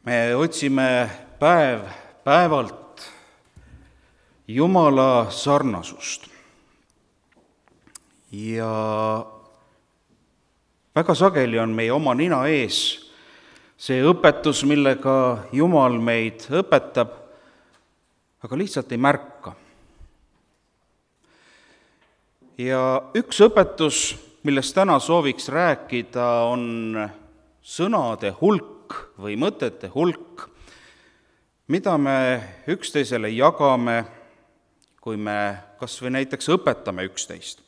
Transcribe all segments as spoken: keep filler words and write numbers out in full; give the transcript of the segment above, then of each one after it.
Me otsime päev päevalt Jumala sarnasust. Ja väga sageli on meie oma nina ees see õpetus, millega Jumal meid õpetab, aga lihtsalt ei märka. Ja üks õpetus, millest täna sooviks rääkida, on sõnade hulk või mõtete hulk, mida me üksteisele jagame, kui me kas või näiteks õpetame üksteist.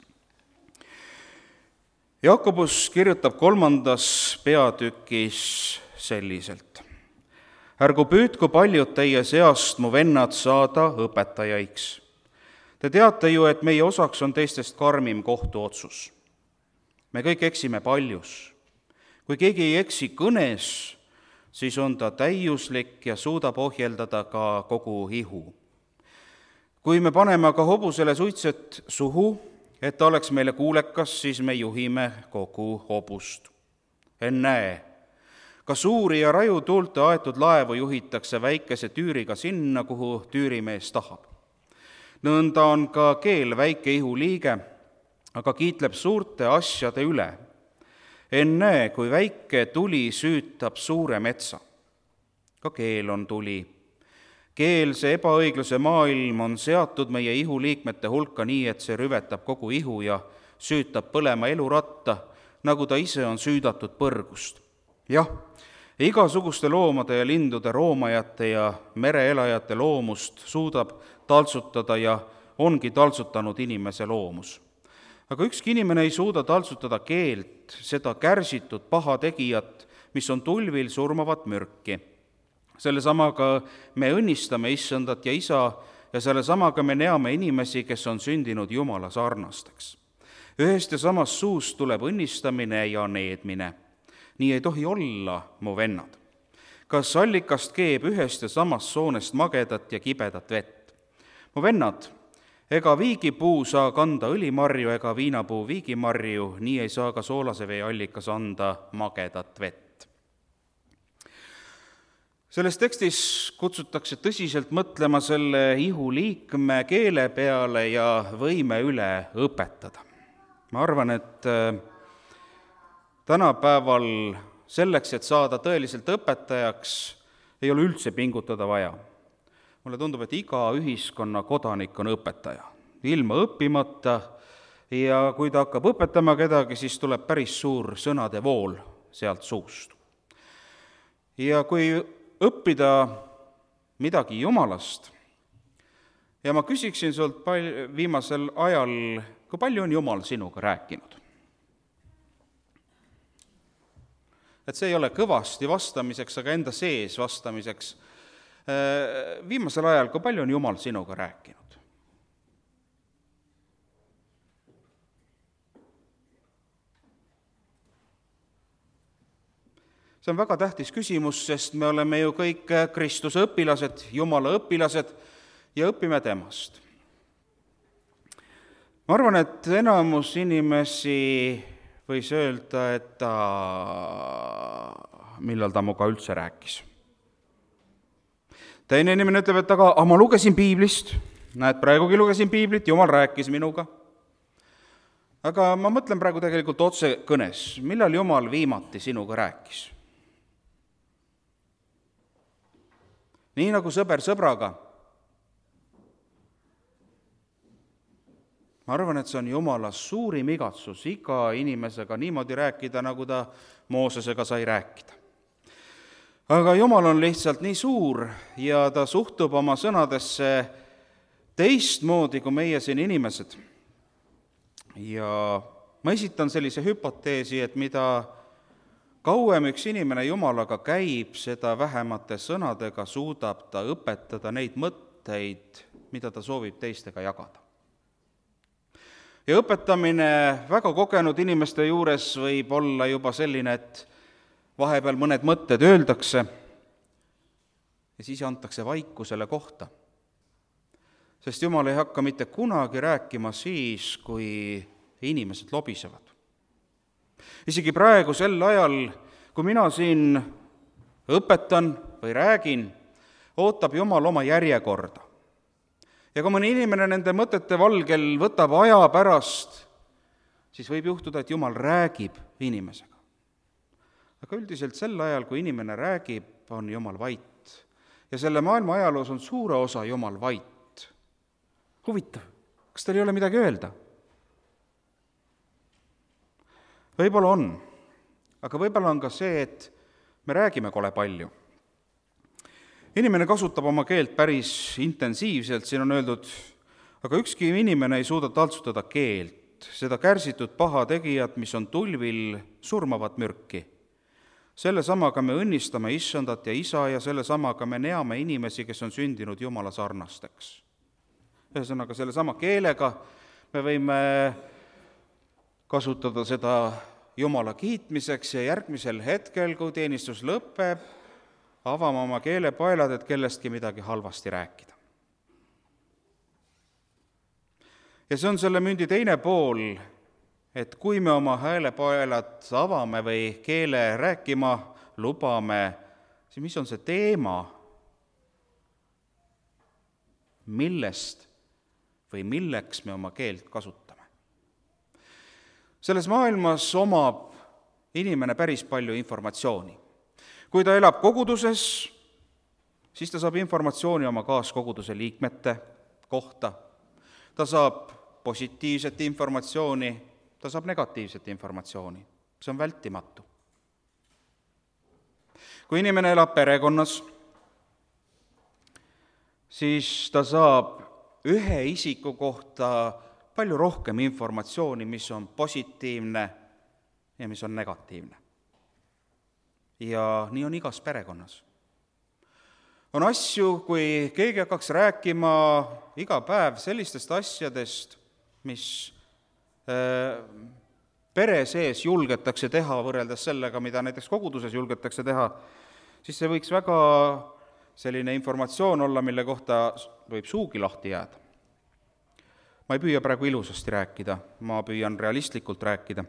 Jakobus kirjutab kolmandas peatükis selliselt. Ärgu püüdku paljud teie seast, mu vennad, saada õpetajaiks. Te teate ju, et meie osaks on teistest karmim kohtuotsus. Me kõik eksime paljus. Kui keegi ei eksi kõnes, siis on ta täiuslik ja suudab ohjeldada ka kogu ihu. Kui me paneme aga hobusele suitset suhu, et ta oleks meile kuulekas, siis me juhime kogu hobust. Ennäe, ka suuri ja raju tuulte aetud laevu juhitakse väikese tüüriga sinna, kuhu tüürimees tahab. Nõnda on ka keel väike ihuliige, aga kiitleb suurte asjade üle. Ennäe, kui väike tuli süütab suure metsa. Ka keel on tuli. Keel, see ebaõigluse maailm, on seatud meie ihuliikmete hulka nii, et see rüvetab kogu ihu ja süütab põlema eluratta, nagu ta ise on süüdatud põrgust. Jah, igasuguste loomade ja lindude, roomajate ja mereelajate loomust suudab taltsutada ja ongi taltsutanud inimese loomus. Aga ükski inimene ei suuda taltsutada keelt, seda kärsitud pahategijat, mis on tulvil surmavat mürki. Selle samaga me õnnistame Issandat ja Isa ja selle samaga me neame inimesi, kes on sündinud Jumala sarnasteks. Ühest ja samast suust tuleb õnnistamine ja needmine. Nii ei tohi olla, mu vennad. Kas allikast keeb ühest ja samast soonest magedat ja kibedat vett? Mu vennad, ega viigipuu saa kanda õlimarju ega viinapuu viigimarju, nii ei saa ka soolase vee allikas anda magedat vett. Selles tekstis kutsutakse tõsiselt mõtlema selle ihuliikme keele peale ja võime üle õpetada. Ma arvan, et tänapäeval selleks, et saada tõeliselt õpetajaks, ei ole üldse pingutada vaja. Mulle tundub, et iga ühiskonna kodanik on õpetaja, ilma õppimata, ja kui ta hakkab õpetama kedagi, siis tuleb päris suur sõnade vool sealt suust. Ja kui õppida midagi Jumalast, ja ma küsiksin sult pal- viimasel ajal, kui palju on Jumal sinuga rääkinud? Et see ei ole kõvasti vastamiseks, aga enda sees vastamiseks. Viimasel ajal, kui palju on Jumal sinuga rääkinud? See on väga tähtis küsimus, sest me oleme ju kõik Kristuse õpilased, Jumala õpilased ja õpime temast. Ma arvan, et enamus inimesi võis öelda, et ta, millal ta muga üldse rääkis. Teine inimene ütleb, et aga, aga ma lugesin piiblist, näed, praegugi lugesin piiblit, Jumal rääkis minuga. Aga ma mõtlen praegu tegelikult otse kõnes, millal Jumal viimati sinuga rääkis? Nii nagu sõber sõbraga. Ma arvan, et see on Jumala suurim igatsus iga inimesega niimoodi rääkida, nagu ta Moosesega sai rääkida. Aga Jumal on lihtsalt nii suur ja ta suhtub oma sõnadesse teistmoodi kui meie siin inimesed. Ja ma esitan sellise hüpoteesi, et mida kauem üks inimene Jumalaga käib, seda vähemate sõnadega suudab ta õpetada neid mõtteid, mida ta soovib teistega jagada. Ja õpetamine väga kogenud inimeste juures võib olla juba selline, et vahepeal mõned mõtted öeldakse ja siis antakse vaikusele kohta. Sest Jumal ei hakka mitte kunagi rääkima siis, kui inimesed lobisevad. Isegi praegu sel ajal, kui mina siin õpetan, või räägin, ootab Jumal oma järjekorda. ja kui mõni inimene nende mõtete valgel võtab aja pärast, siis võib juhtuda, et Jumal räägib inimesega. aga üldiselt sel ajal, kui inimene räägib, on Jumal vait. ja selle maailma ajaloos on suure osa Jumal vait. huvitav, kas tal ei ole midagi öelda? võib-olla on, aga võib-olla on ka see, et me räägime kole palju. Inimene kasutab oma keelt päris intensiivselt, siin on öeldud, aga ükski inimene ei suuda taltsutada keelt, seda kärsitud pahategijat, mis on tulvil surmavat mürki. Selle samaga me õnnistame issandat ja isa ja selle samaga me neame inimesi, kes on sündinud Jumala sarnasteks. Ühesõnaga, selle sama keelega me võime kasutada seda Jumala kiitmiseks ja järgmisel hetkel, kui teenistus lõpeb, avama oma keelepaelad, et kellestki midagi halvasti rääkida. ja see on selle mündi teine pool, et kui me oma häälepaelad avame või keele rääkima lubame, siis mis on see teema, millest või milleks me oma keelt kasutame. Selles maailmas omab inimene päris palju informatsiooni. Kui ta elab koguduses, siis ta saab informatsiooni oma kaaskoguduse liikmete kohta, ta saab positiivset informatsiooni, ta saab negatiivset informatsiooni. See on vältimatu. Kui inimene elab perekonnas, siis ta saab ühe isiku kohta palju rohkem informatsiooni, mis on positiivne ja mis on negatiivne. Ja nii on igas perekonnas. On asju, kui keegi hakkaks rääkima iga päev sellistest asjadest, mis pere sees julgetakse teha võrreldes sellega, mida näiteks koguduses julgetakse teha, siis see võiks väga selline informatsioon olla, mille kohta võib suugi lahti jääda. Ma ei püüa praegu ilusasti rääkida, ma püüan realistlikult rääkida.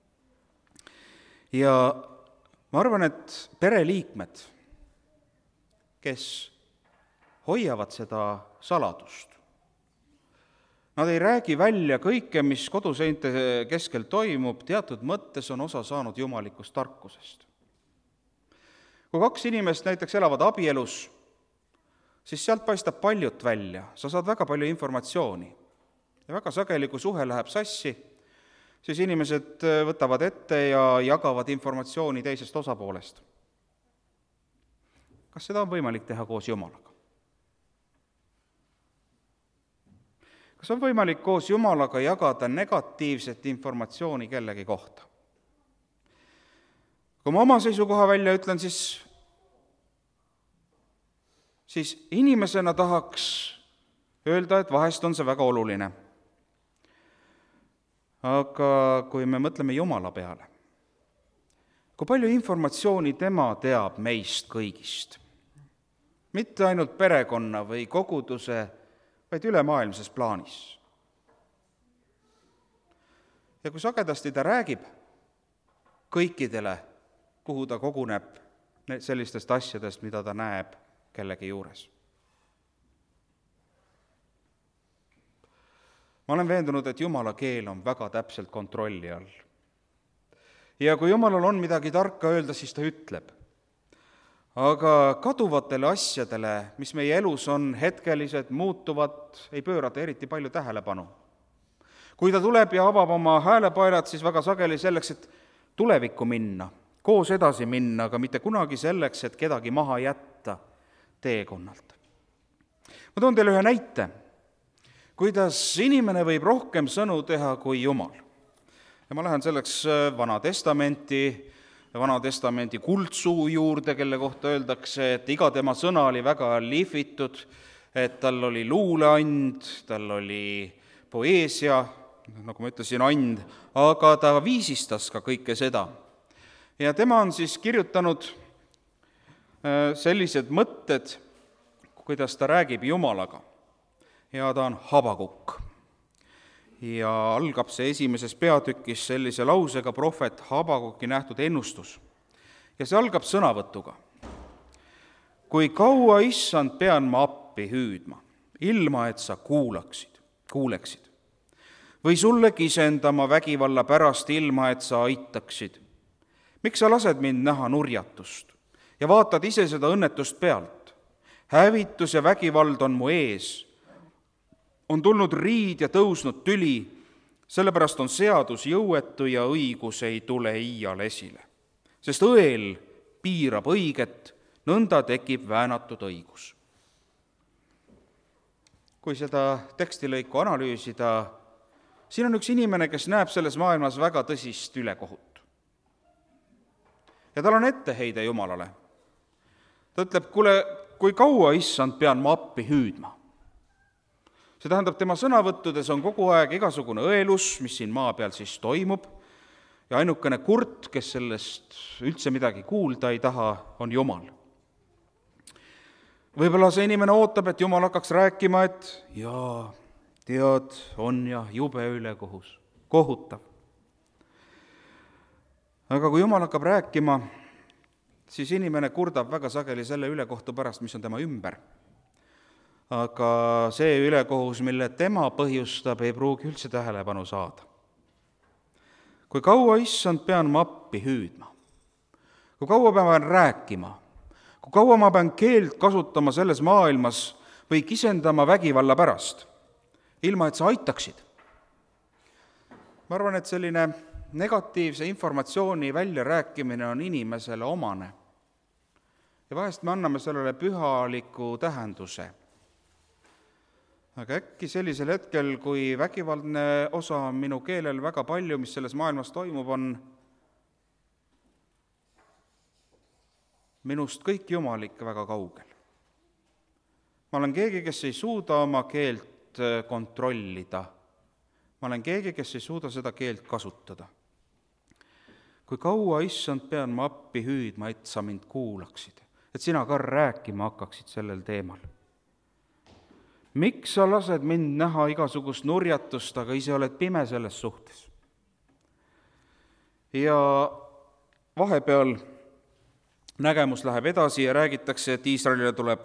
Ja ma arvan, et pereliikmed, kes hoiavad seda saladust, nad ei räägi välja kõike, mis koduseinte keskel toimub, teatud mõttes on osa saanud jumalikust tarkusest. Kui kaks inimest näiteks elavad abielus, siis sealt paistab paljut välja, sa saad väga palju informatsiooni. Ja väga sageli, kui suhe läheb sassi, siis inimesed võtavad ette ja jagavad informatsiooni teisest osapoolest. Kas seda on võimalik teha koos Jumalaga? Kas on võimalik koos Jumalaga jagada negatiivset informatsiooni kellegi kohta? Kui ma oma seisukoha välja ütlen, siis, siis inimesena tahaks öelda, et vahest on see väga oluline. Aga kui me mõtleme Jumala peale, kui palju informatsiooni tema teab meist kõigist, mitte ainult perekonna või koguduse, vaid ülemaailmses plaanis. Ja kui sagedasti ta räägib kõikidele, kuhu ta koguneb sellistest asjadest, mida ta näeb kellegi juures. Ma olen veendunud, et Jumala keel on väga täpselt kontrolli all. Ja kui Jumalal on midagi tarka öelda, siis ta ütleb. Aga kaduvatele asjadele, mis meie elus on hetkelised, muutuvad, ei pöörata eriti palju tähelepanu. Kui ta tuleb ja avab oma häälepaelad, siis väga sageli selleks, et tulevikku minna, koos edasi minna, aga mitte kunagi selleks, et kedagi maha jätta teekonnalt. Ma toon teile ühe näite, kuidas inimene võib rohkem sõnu teha kui Jumal. Ja ma lähen selleks Vana Testamenti, Vana Testamendi kuldsuu juurde, kelle kohta öeldakse, et iga tema sõna oli väga lihvitud, et tal oli luuleand, tal oli poeesia, nagu ma ütlesin, and, aga ta viisistas ka kõike seda. Ja tema on siis kirjutanud sellised mõtted, kuidas ta räägib Jumalaga. Ja ta on Habakuk. Ja algab see esimeses peatükis sellise lausega prohvet Habakuki nähtud ennustus. Ja see algab sõnavõtuga. kui kaua, issand, pean ma appi hüüdma, ilma et sa kuulaksid, kuuleksid? Või sulle kisendama vägivalla pärast, ilma et sa aitaksid? Miks sa lased mind näha nurjatust ja vaatad ise seda õnnetust pealt? Hävitus ja vägivald on mu ees. On tulnud riid ja tõusnud tüli, sellepärast on seadus jõuetu ja õigus ei tule iial esile. Sest õel piirab õiget, nõnda tekib väänatud õigus. Kui seda tekstilõiku analüüsida, siin on üks inimene, kes näeb selles maailmas väga tõsist ülekohut. Ja tal on etteheide Jumalale. Ta ütleb, kuule, kui kaua, issand, pean ma appi hüüdma? See tähendab, tema sõnavõttudes on kogu aeg igasugune õelus, mis siin maa peal siis toimub, ja ainukene kurt, kes sellest üldse midagi kuulda ei taha, on Jumal. Võib-olla see inimene ootab, et Jumal hakkaks rääkima, et jaa, tead, on ja jube ülekohus, kohutav. Aga kui Jumal hakkab rääkima, siis inimene kurdab väga sageli selle ülekohtu pärast, mis on tema ümber. Aga see ülekohus, mille tema põhjustab, ei pruugi üldse tähelepanu saada. Kui kaua, issand, pean ma appi hüüdma? Kui kaua ma pean rääkima? Kui kaua ma pean keelt kasutama selles maailmas või kisendama vägivalla pärast, ilma et sa aitaksid? Ma arvan, et selline negatiivse informatsiooni väljarääkimine on inimesele omane. Ja vahest me anname sellele pühaliku tähenduse. Aga äkki sellisel hetkel, kui vägivaldne osa on minu keelel väga palju, mis selles maailmas toimub, on minust kõik jumal ikka väga kaugel. Ma olen keegi, kes ei suuda oma keelt kontrollida. Ma olen keegi, kes ei suuda seda keelt kasutada. Kui kaua, issand, pean ma appi hüüdma, et sa mind kuulaksid, et sina ka rääkima hakkaksid sellel teemal. Miks sa lased mind näha igasugust nurjatust, aga ise oled pime selles suhtes? Ja vahepeal nägemus läheb edasi ja räägitakse, et Iisraelile tuleb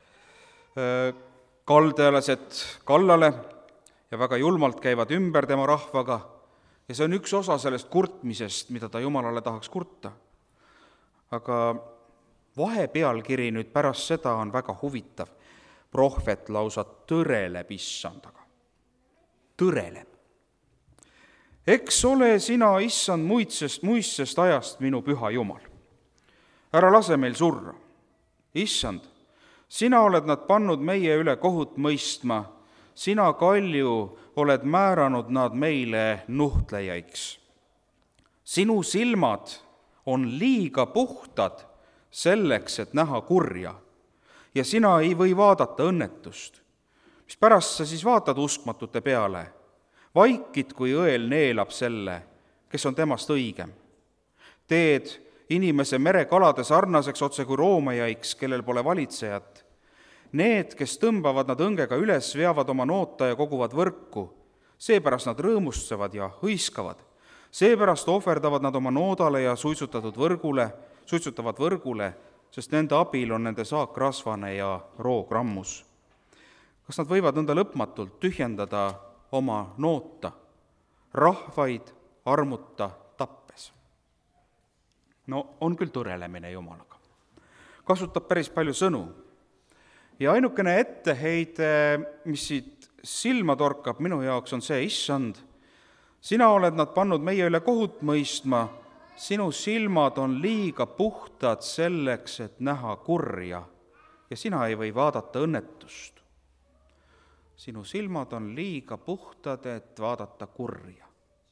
kaldealased kallale ja väga julmalt käivad ümber tema rahvaga. Ja see on üks osa sellest kurtmisest, mida ta Jumalale tahaks kurta. Aga vahepealkiri nüüd pärast seda on väga huvitav. Prohvet lausa tõreleb issandaga. Tõreleb. Eks ole sina, issand, muistsest, muistsest ajast minu püha Jumal. Ära lase meil surra. Issand, sina oled nad pannud meie üle kohut mõistma, sina, kalju, oled määranud nad meile nuhtlejaiks. Sinu silmad on liiga puhtad selleks, et näha kurja, ja sina ei või vaadata õnnetust. Mis pärast sa siis vaatad uskmatute peale? Vaikid, kui õel neelab selle, kes on temast õigem. Teed inimese merekalade sarnaseks otse kui roomajaiks, kellel pole valitsejat. Need, kes tõmbavad nad õngega üles, veavad oma noota ja koguvad võrku. Seepärast nad rõõmustsevad ja hõiskavad. Seepärast ohverdavad nad oma noodale ja suitsutatud võrgule, suitsutavad võrgule, sest nende abil on nende saak rasvane ja roogrammus. Kas nad võivad nõnda lõpmatult tühjendada oma noota, rahvaid armuta tappes? No on küll tõrelemine Jumalaga. Kasutab päris palju sõnu. Ja ainukene etteheide, mis siit silma torkab minu jaoks, on see, issand, sina oled nad pannud meie üle kohut mõistma, sinu silmad on liiga puhtad selleks, et näha kurja, ja sina ei või vaadata õnnetust. Sinu silmad on liiga puhtad, et vaadata kurja.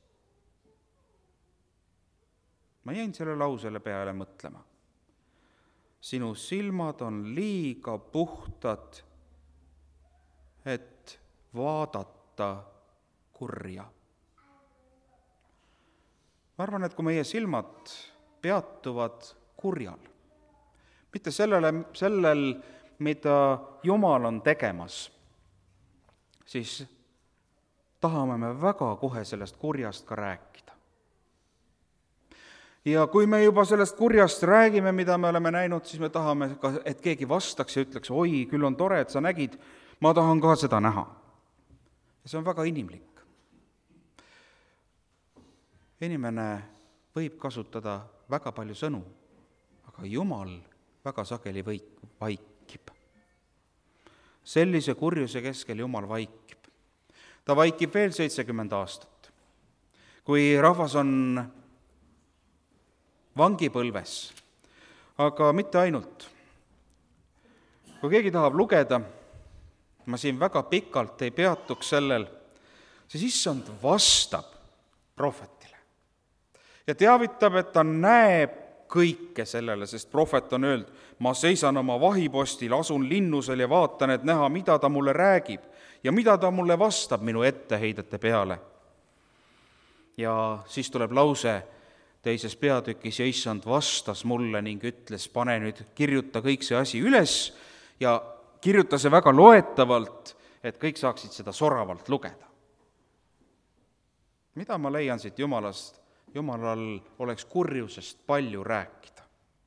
Ma jäin selle lausele peale mõtlema. Sinu silmad on liiga puhtad, et vaadata kurja. Ma arvan, et kui meie silmad peatuvad kurjal, mitte sellele, sellel, mida Jumal on tegemas, siis tahame me väga kohe sellest kurjast ka rääkida. ja kui me juba sellest kurjast räägime, mida me oleme näinud, siis me tahame ka, et keegi vastaks ja ütleks, oi, küll on tore, et sa nägid, ma tahan ka seda näha. Ja see on väga inimlik. Inimene võib kasutada väga palju sõnu, aga Jumal väga sageli võik, vaikib. Sellise kurjuse keskel Jumal vaikib. Ta vaikib veel seitsekümmend aastat. Kui rahvas on vangipõlves, aga mitte ainult. Kui keegi tahab lugeda, ma siin väga pikalt ei peatuks sellel, siis issand vastab prohvetile ja teavitab, et ta näeb kõike sellele, sest prohvet on öelnud, ma seisan oma vahipostil, asun linnusel ja vaatan, et näha, mida ta mulle räägib ja mida ta mulle vastab minu etteheidete peale. Ja siis tuleb lause teises peatükis, ja issand vastas mulle ning ütles, pane nüüd, kirjuta kõik see asi üles ja kirjuta see väga loetavalt, et kõik saaksid seda soravalt lugeda. Mida ma leian siit Jumalast? Jumalal oleks kurjusest palju rääkida.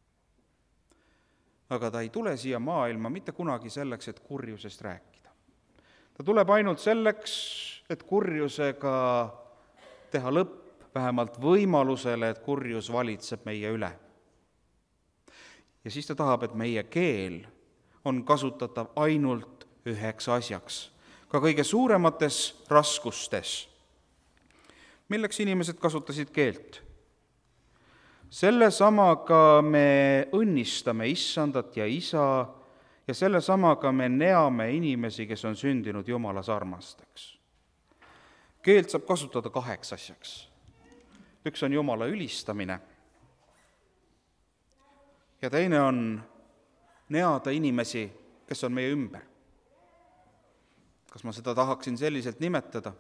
Aga ta ei tule siia maailma mitte kunagi selleks, et kurjusest rääkida. Ta tuleb ainult selleks, et kurjusega teha lõpp, vähemalt võimalusele, et kurjus valitseb meie üle. Ja siis ta tahab, et meie keel on kasutatav ainult üheks asjaks, ka kõige suuremates raskustes. Milleks inimesed kasutasid keelt? Selle samaga me õnnistame issandat ja isa ja selle samaga me neame inimesi, kes on sündinud Jumala sarnasteks. Keelt saab kasutada kaheks asjaks. Üks on Jumala ülistamine ja teine on neada inimesi, kes on meie ümber. Kas ma seda tahaksin selliselt nimetada?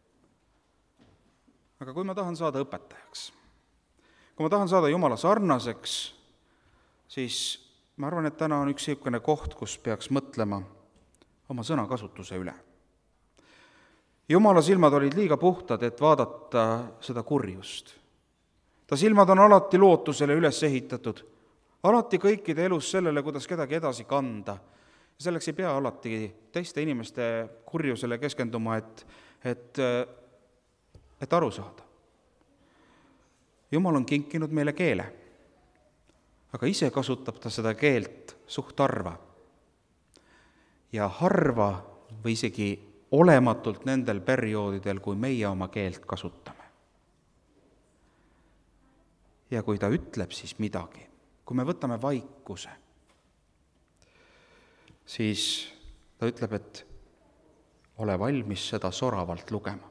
Aga kui ma tahan saada õpetajaks, kui ma tahan saada Jumala sarnaseks, siis ma arvan, et täna on üks niisugune koht, kus peaks mõtlema oma sõnakasutuse üle. Jumala silmad olid liiga puhtad, et vaadata seda kurjust. Ta silmad on alati lootusele üles ehitatud, alati kõikide elus sellele, kuidas kedagi edasi kanda. Selleks ei pea alati teiste inimeste kurjusele keskenduma, et, et et aru saada. Jumal on kinkinud meile keele, aga ise kasutab ta seda keelt suht harva. Ja harva või isegi olematult nendel perioodidel, kui meie oma keelt kasutame. Ja kui ta ütleb siis midagi, kui me võtame vaikuse, siis ta ütleb, et ole valmis seda soravalt lugema.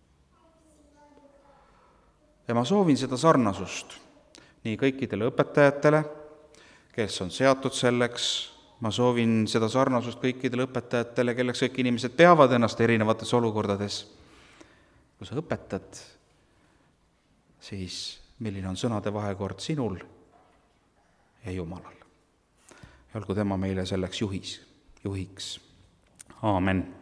Ja ma soovin seda sarnasust nii kõikidele õpetajatele, kes on seatud selleks, ma soovin seda sarnasust kõikidele õpetajatele, kelleks kõik inimesed peavad ennast erinevates olukordades. Kui sa õpetad, siis milline on sõnade vahekord sinul ja Jumalal. Ja olgu tema meile selleks juhis, juhiks. Aamen.